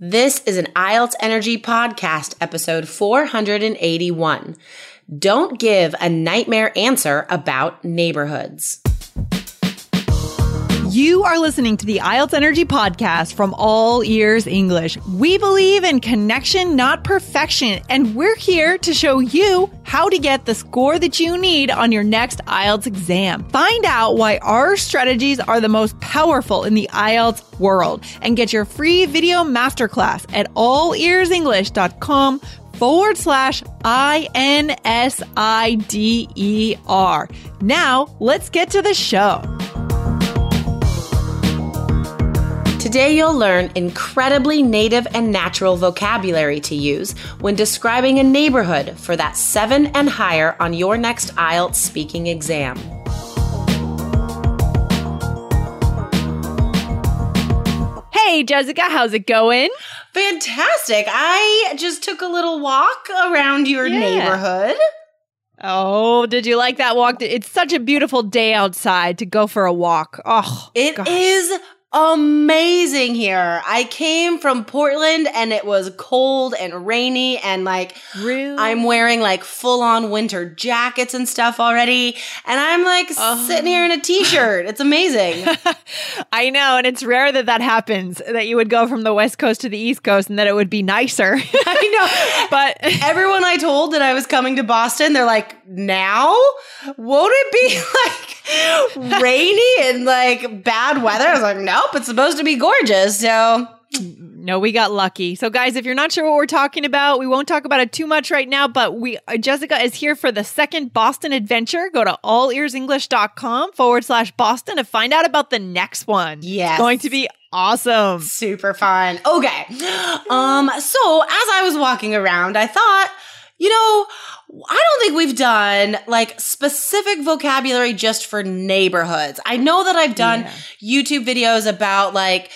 This is an IELTS Energy Podcast, episode 481. Don't give a nightmare answer about neighborhoods. You are listening to the IELTS Energy Podcast from All Ears English. We believe in connection, not perfection, and we're here to show you how to get the score that you need on your next IELTS exam. Find out why our strategies are the most powerful in the IELTS world and get your free video masterclass at allearsenglish.com/INSIDER. Now, let's get to the show. Today you'll learn incredibly native and natural vocabulary to use when describing a neighborhood for that 7 and higher on your next IELTS speaking exam. Hey, Jessica, how's it going? Fantastic. I just took a little walk around your neighborhood. Oh, did you like that walk? It's such a beautiful day outside to go for a walk. Oh, it is amazing here. I came from Portland and it was cold and rainy and really? I'm wearing full on winter jackets and stuff already. And I'm sitting here in a t-shirt. It's amazing. I know. And it's rare that happens, that you would go from the West Coast to the East Coast and that it would be nicer. I know. But everyone I told that I was coming to Boston, they're like, now? Won't it be rainy and bad weather? I was like, nope, it's supposed to be gorgeous. So no, we got lucky. So guys, if you're not sure what we're talking about, we won't talk about it too much right now, but Jessica is here for the second Boston adventure. Go to allearsenglish.com/Boston to find out about the next one. Yes. It's going to be awesome. Super fun. Okay. So as I was walking around, I thought, I don't think we've done specific vocabulary just for neighborhoods. I know that I've done YouTube videos about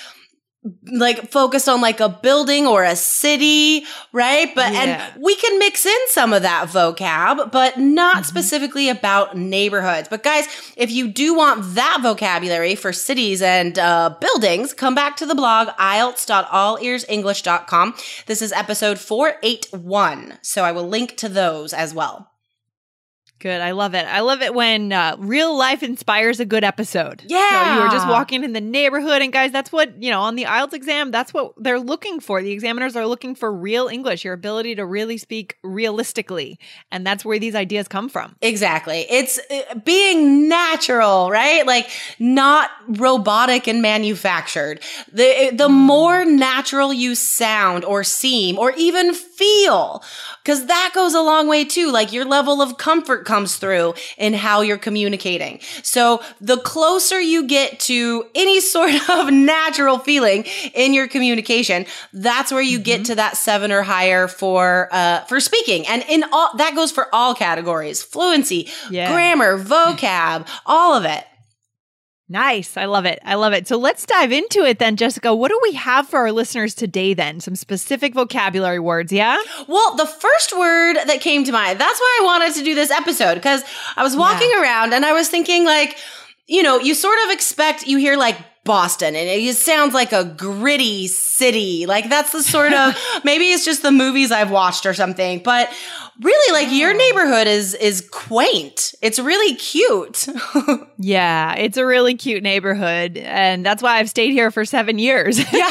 focused on a building or a city, right? But and we can mix in some of that vocab, but not specifically about neighborhoods. But guys, if you do want that vocabulary for cities and buildings, come back to the blog IELTS.allearsenglish.com. This is episode 481, so I will link to those as well. Good. I love it. I love it when real life inspires a good episode. Yeah. So you were just walking in the neighborhood. And guys, that's what, on the IELTS exam, that's what they're looking for. The examiners are looking for real English, your ability to really speak realistically. And that's where these ideas come from. Exactly. It's being natural, right? Not robotic and manufactured. The more natural you sound or seem or even feel, because that goes a long way too. Your level of comfort comes through in how you're communicating. So the closer you get to any sort of natural feeling in your communication, that's where you get to that 7 or higher for speaking. And in all that goes for all categories: fluency, grammar, vocab, all of it. Nice. I love it. I love it. So let's dive into it then, Jessica. What do we have for our listeners today then? Some specific vocabulary words, yeah? Well, the first word that came to mind, that's why I wanted to do this episode, because I was walking around and I was thinking you sort of expect, you hear Boston, and it sounds like a gritty city. That's the sort of, maybe it's just the movies I've watched or something, but really your neighborhood is quaint. It's really cute. Yeah, it's a really cute neighborhood. And that's why I've stayed here for 7 years. Yeah.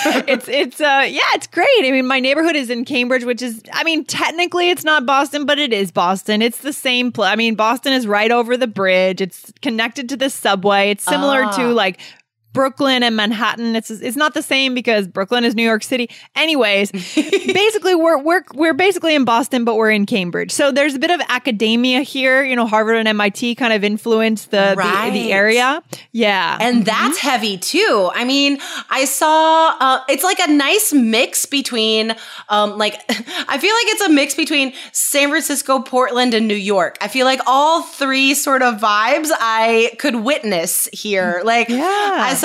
It's great. I mean, my neighborhood is in Cambridge, which is, technically it's not Boston, but it is Boston. It's the same place. Boston is right over the bridge. It's connected to the subway. It's similar to Brooklyn and Manhattan. It's not the same because Brooklyn is New York City. Anyways, basically we're basically in Boston, but we're in Cambridge. So there's a bit of academia here. Harvard and MIT kind of influenced the area. Yeah. And that's heavy too. I saw it's a nice mix between I feel it's a mix between San Francisco, Portland, and New York. I feel all three sort of vibes I could witness here. I saw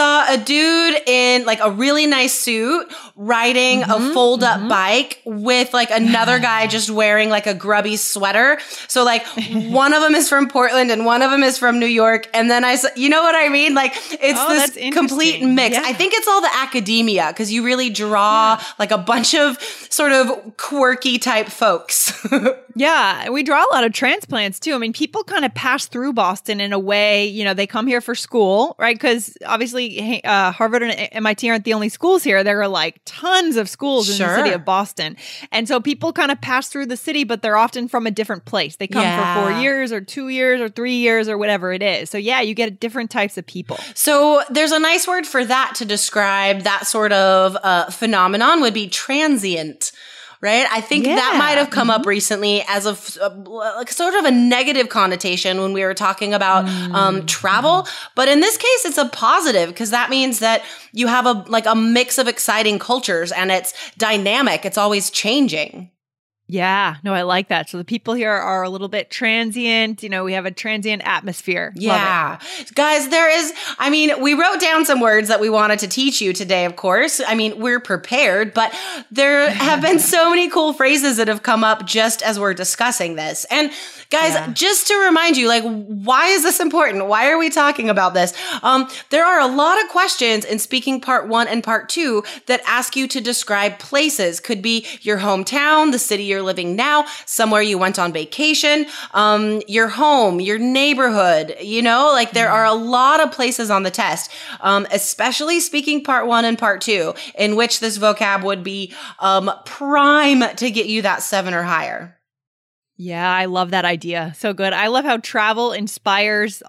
saw a dude in like a really nice suit riding a fold up bike with like another guy just wearing like a grubby sweater. So like one of them is from Portland and one of them is from New York. And then I saw, you know what I mean? Like it's this complete mix. Yeah. I think it's all the academia because you really draw like a bunch of sort of quirky type folks. Yeah, we draw a lot of transplants too. I mean, people kind of pass through Boston in a way, you know, they come here for school, right? Because obviously Harvard and MIT aren't the only schools here. There are like tons of schools in the city of Boston. And so people kind of pass through the city, but they're often from a different place. They come for 4 years or 2 years or 3 years or whatever it is. So yeah, you get different types of people. So there's a nice word for that to describe that sort of phenomenon would be transient. Right? I think that might have come up recently as a sort of a negative connotation when we were talking about travel. But in this case, it's a positive because that means that you have a mix of exciting cultures and it's dynamic. It's always changing. Yeah, no, I like that. So the people here are a little bit transient. You know, we have a transient atmosphere. Yeah. Guys, we wrote down some words that we wanted to teach you today, of course. I mean, we're prepared, but there have been so many cool phrases that have come up just as we're discussing this. And guys, just to remind you, like, why is this important? Why are we talking about this? There are a lot of questions in Speaking Part 1 and Part 2 that ask you to describe places. Could be your hometown, the city you're living now, somewhere you went on vacation, your home, your neighborhood, you know, like there are a lot of places on the test, especially Speaking Part 1 and Part 2, in which this vocab would be prime to get you that 7 or higher. Yeah, I love that idea. So good. I love how travel inspires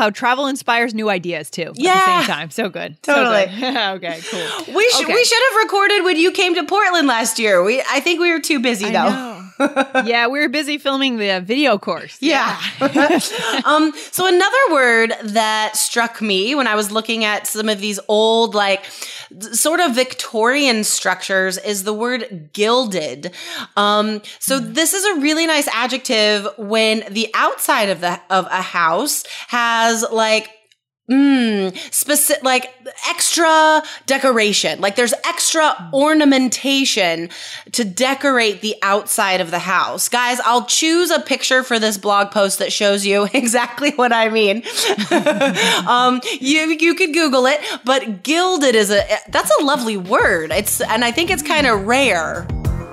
new ideas too. At the same time. So good. Totally. So good. Okay, cool. We should have recorded when you came to Portland last year. I think we were too busy though. Yeah, we were busy filming the video course. Yeah. So another word that struck me when I was looking at some of these old, like sort of Victorian structures is the word gilded. So this is a really nice adjective when the outside of a house has like specific, like extra decoration, like there's extra ornamentation to decorate the outside of the house. Guys, I'll choose a picture for this blog post that shows you exactly what I mean. You could Google it, but gilded that's a lovely word. And I think it's kind of rare.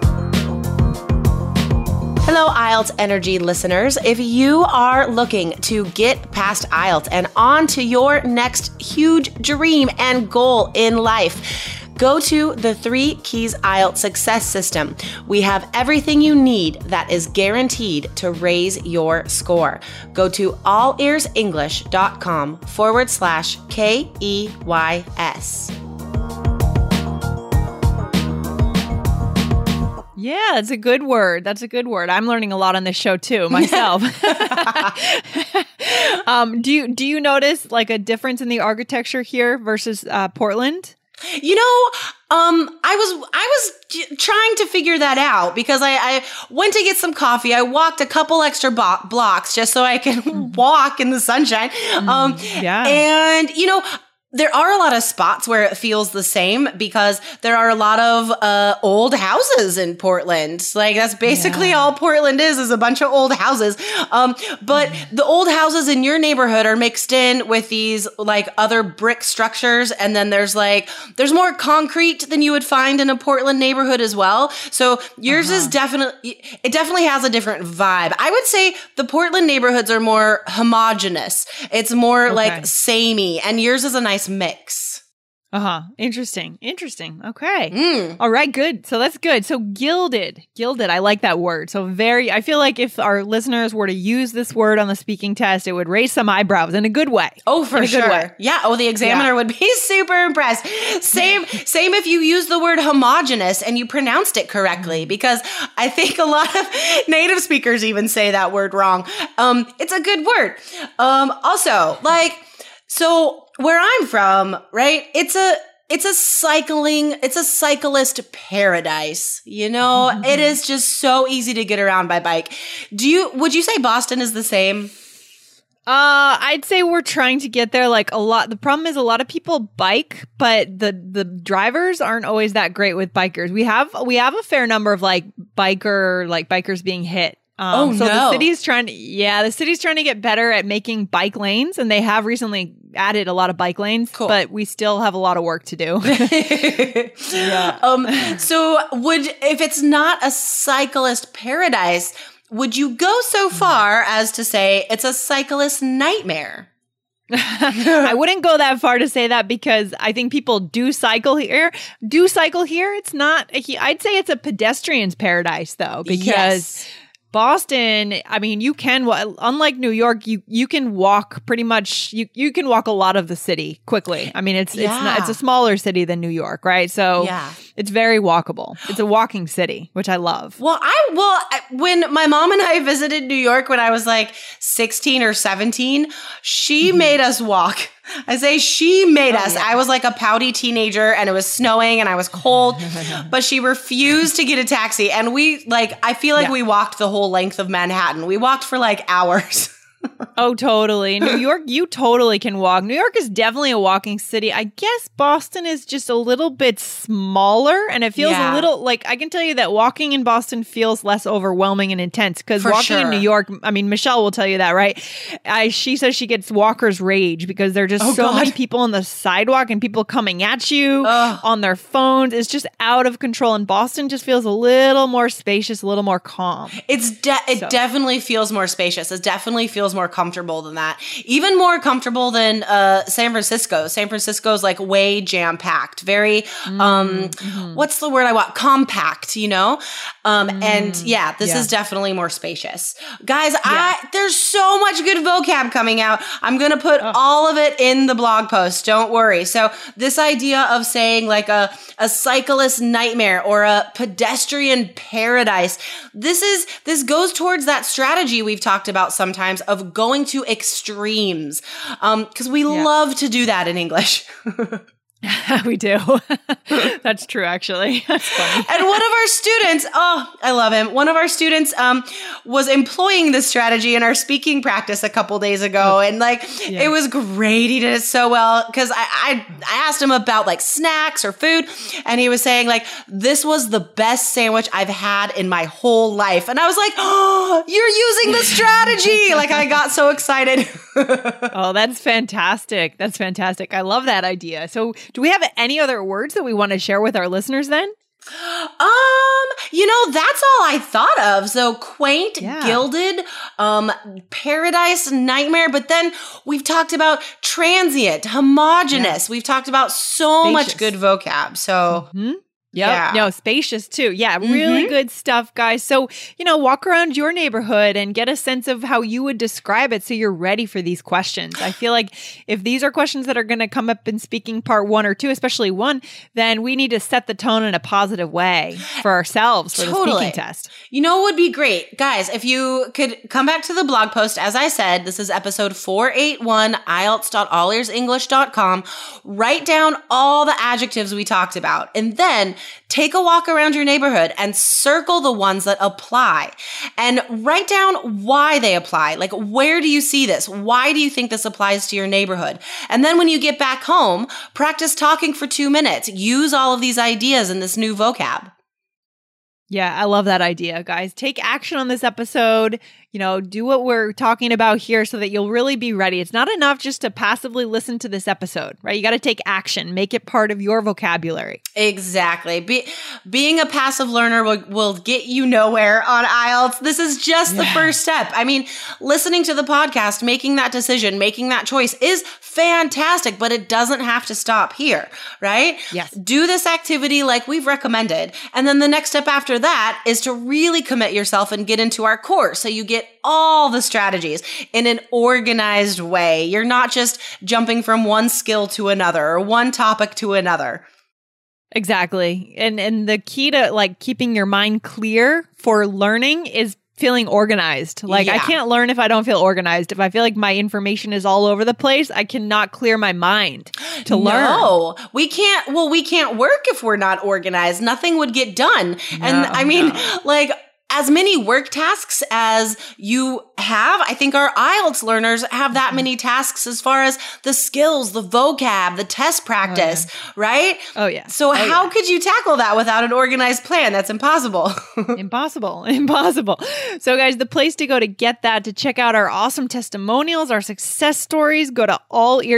Hello, IELTS Energy listeners. If you are looking to get past IELTS and on to your next huge dream and goal in life, go to the 3 Keys IELTS Success System. We have everything you need that is guaranteed to raise your score. Go to allearsenglish.com/KEYS. Yeah, that's a good word. I'm learning a lot on this show too, myself. Do you notice like a difference in the architecture here versus Portland? You know, I was trying to figure that out because I went to get some coffee. I walked a couple extra blocks just so I can walk in the sunshine. And you know, there are a lot of spots where it feels the same because there are a lot of old houses in Portland. Like that's basically all Portland is a bunch of old houses. But the old houses in your neighborhood are mixed in with these like other brick structures. And then there's more concrete than you would find in a Portland neighborhood as well. So yours is definitely has a different vibe. I would say the Portland neighborhoods are more homogenous. It's more like samey, and yours is a nice mix. Interesting. Okay. All right, good. So that's good. So gilded, I like that word. So I feel like if our listeners were to use this word on the speaking test, it would raise some eyebrows in a good way. Oh, for sure. Yeah. Oh, the examiner would be super impressed. Same if you use the word homogenous and you pronounced it correctly, because I think a lot of native speakers even say that word wrong. It's a good word. Also, so where I'm from, right? It's a cyclist paradise. You know, it is just so easy to get around by bike. Would you say Boston is the same? I'd say we're trying to get there. Like a lot. The problem is a lot of people bike, but the drivers aren't always that great with bikers. We have a fair number of bikers being hit. So the city's trying to get better at making bike lanes, and they have recently added a lot of bike lanes. Cool. But we still have a lot of work to do. Yeah. So if it's not a cyclist paradise, would you go so far as to say it's a cyclist nightmare? I wouldn't go that far to say that, because I think people do cycle here. It's not, I'd say it's a pedestrian's paradise though, because Boston, I mean, you can, unlike New York, you can walk pretty much, you can walk a lot of the city quickly. I mean, it's a smaller city than New York, right? So it's very walkable. It's a walking city, which I love. Well, when my mom and I visited New York when I was like 16 or 17, she made us walk. I say she made us. Yeah. I was like a pouty teenager and it was snowing and I was cold, but she refused to get a taxi. And I feel like we walked the whole length of Manhattan. We walked for like hours. Oh, totally. New York, you totally can walk. New York is definitely a walking city. I guess Boston is just a little bit smaller, and it feels a little like, I can tell you that walking in Boston feels less overwhelming and intense, because walking in New York, I mean, Michelle will tell you that, right? She says she gets walker's rage because there are just many people on the sidewalk and people coming at you on their phones. It's just out of control. And Boston just feels a little more spacious, a little more calm. It definitely feels more spacious. It definitely feels more comfortable than that. Even more comfortable than San Francisco. San Francisco's like way jam-packed. Very, what's the word I want? Compact, you know? And this is definitely more spacious. Guys, there's so much good vocab coming out. I'm going to put all of it in the blog post. Don't worry. So this idea of saying like a cyclist nightmare or a pedestrian paradise, this goes towards that strategy we've talked about sometimes of going to extremes, because we love to do that in English. We do. That's true, actually. That's funny. And one of our students, I love him. One of our students was employing this strategy in our speaking practice a couple days ago. And it was great. He did it so well, because I asked him about like snacks or food. And he was saying like, this was the best sandwich I've had in my whole life. And I was like, oh, you're using the strategy. Like I got so excited. Oh, that's fantastic. That's fantastic. I love that idea. So do we have any other words that we want to share with our listeners then? That's all I thought of. So quaint, gilded, paradise, nightmare. But then we've talked about transient, homogeneous. We've talked about so much good vocab. So Yeah. No, spacious too. Yeah. Really good stuff, guys. So, walk around your neighborhood and get a sense of how you would describe it so you're ready for these questions. I feel like if these are questions that are going to come up in speaking part 1 or 2, especially 1, then we need to set the tone in a positive way for ourselves for the speaking test. You know what would be great? Guys, if you could come back to the blog post, as I said, this is episode 481, IELTS.allearsenglish.com. Write down all the adjectives we talked about, and then take a walk around your neighborhood and circle the ones that apply and write down why they apply. Like, where do you see this? Why do you think this applies to your neighborhood? And then when you get back home, practice talking for 2 minutes. Use all of these ideas in this new vocab. Yeah, I love that idea, guys. Take action on this episode. Do what we're talking about here so that you'll really be ready. It's not enough just to passively listen to this episode, right? You got to take action. Make it part of your vocabulary. Exactly. Being a passive learner will get you nowhere on IELTS. This is just the first step. I mean, listening to the podcast, making that decision, making that choice is fantastic, but it doesn't have to stop here, right? Yes. Do this activity like we've recommended. And then the next step after that is to really commit yourself and get into our course. So you get all the strategies in an organized way. You're not just jumping from one skill to another or one topic to another. Exactly. And the key to keeping your mind clear for learning is feeling organized. I can't learn if I don't feel organized. If I feel like my information is all over the place, I cannot clear my mind to learn. No, we can't. Well, we can't work if we're not organized. Nothing would get done. And I mean, as many work tasks as you have. I think our IELTS learners have that many tasks as far as the skills, the vocab, the test practice, right? Oh, yeah. So how could you tackle that without an organized plan? That's impossible. Impossible. So guys, the place to go to get that, to check out our awesome testimonials, our success stories, go to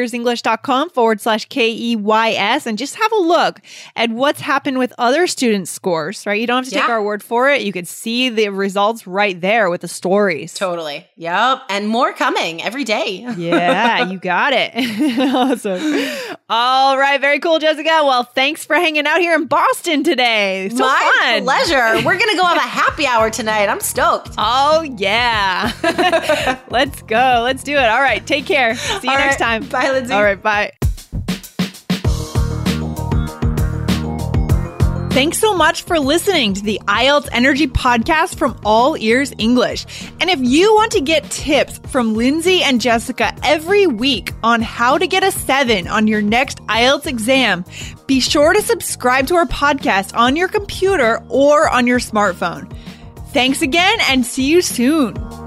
allearsenglish.com/KEYS and just have a look at what's happened with other students' scores, right? You don't have to take our word for it. You could see the results right there with the stories. Totally. Yep. And more coming every day. Yeah, you got it. Awesome. All right. Very cool, Jessica. Well, thanks for hanging out here in Boston today. So My fun. pleasure. We're going to go have a happy hour tonight. I'm stoked. Oh, yeah. Let's go. Let's do it. All right. Take care. See you next time. Bye, Lindsay. All right. Bye. Thanks so much for listening to the IELTS Energy Podcast from All Ears English. And if you want to get tips from Lindsay and Jessica every week on how to get a 7 on your next IELTS exam, be sure to subscribe to our podcast on your computer or on your smartphone. Thanks again and see you soon.